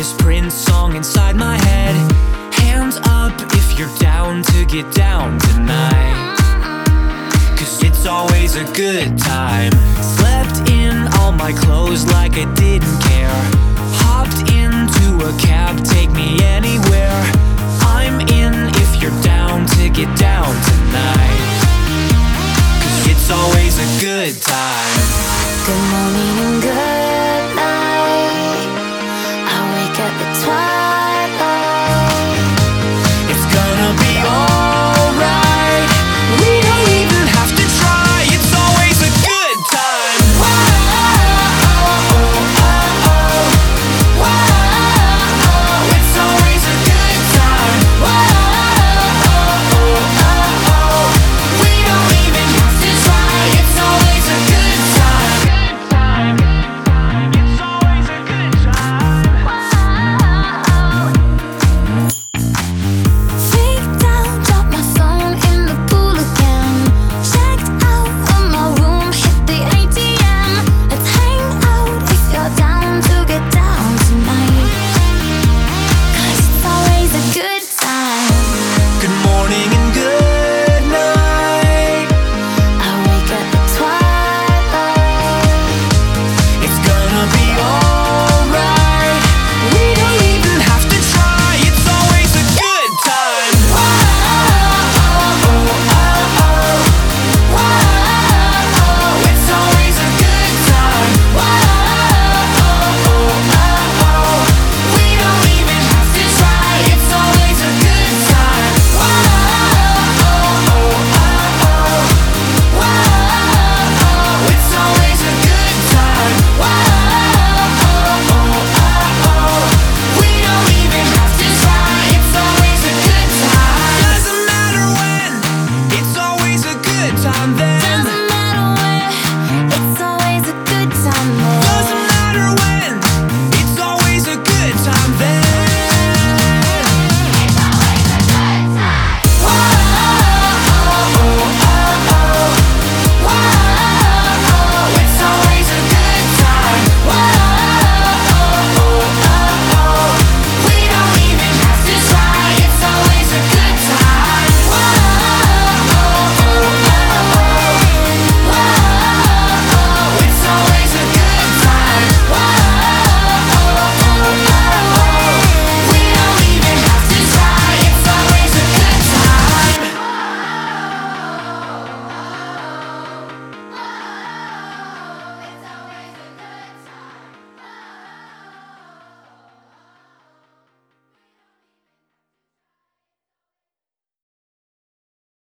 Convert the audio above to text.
this Prince song inside my head. Hands up if you're down to get down tonight, 'cause it's always a good time. Slept in all my clothes like I didn't care. Hopped into a cab, take me anywhere. I'm in if you're down to get down tonight, 'cause it's always a good time. Good morning and good